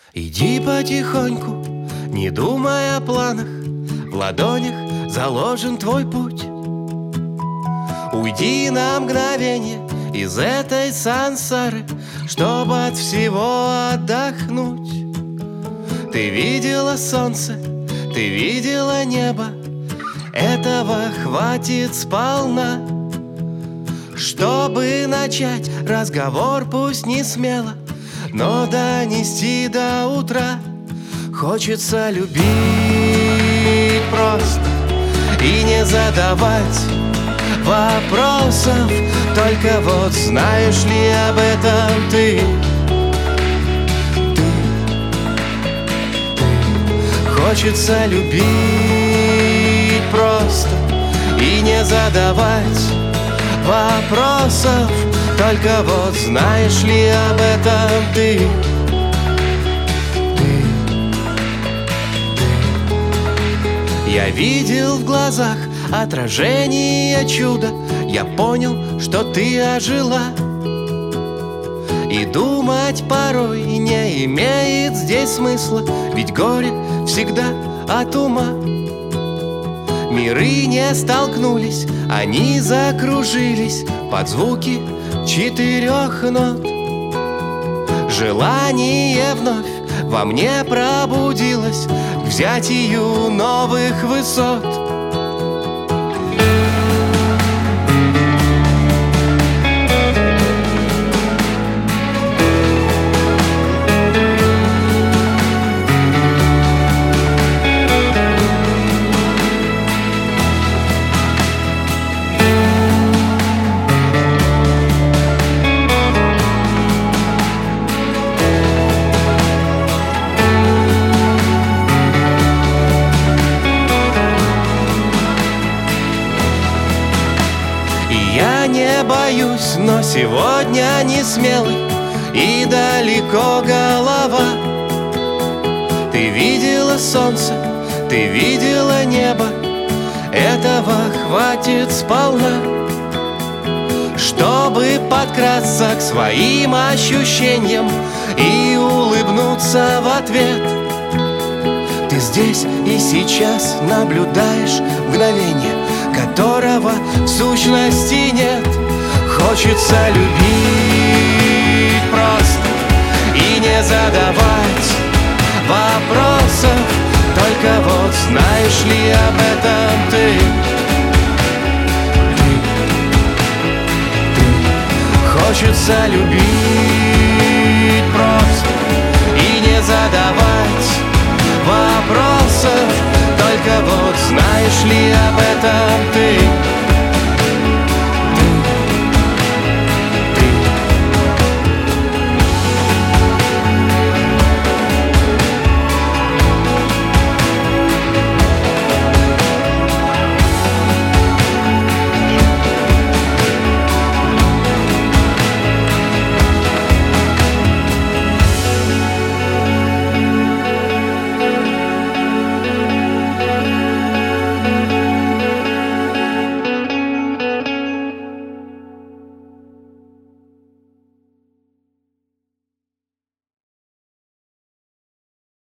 Иди потихоньку, не думая о планах, в ладонях заложен твой путь. Уйди на мгновение из этой сансары, чтобы от всего отдохнуть. Ты видела солнце, ты видела небо, этого хватит сполна, чтобы начать разговор, пусть не смело, но донести до утра. Хочется любить просто и не задавать вопросов. Только вот знаешь ли об этом ты? Хочется любить просто и не задавать вопросов. Только вот знаешь ли об этом ты? Я видел в глазах отражение чуда. Я понял, что ты ожила. И думать порой не имеет здесь смысла, ведь горе всегда от ума. Миры не столкнулись, они закружились под звуки 4 нот. Желание вновь во мне пробудилось к взятию новых высот. Я не боюсь, но сегодня не смелый и далеко голова. Ты видела солнце, ты видела небо, этого хватит сполна, чтобы подкрасться к своим ощущениям и улыбнуться в ответ. Ты здесь и сейчас наблюдаешь мгновение, которого в сущности нет. Хочется любить просто и не задавать вопросов. Только вот знаешь ли об этом ты? Хочется любить просто и не задавать вопросов. Только вот знаешь ли об этом ты?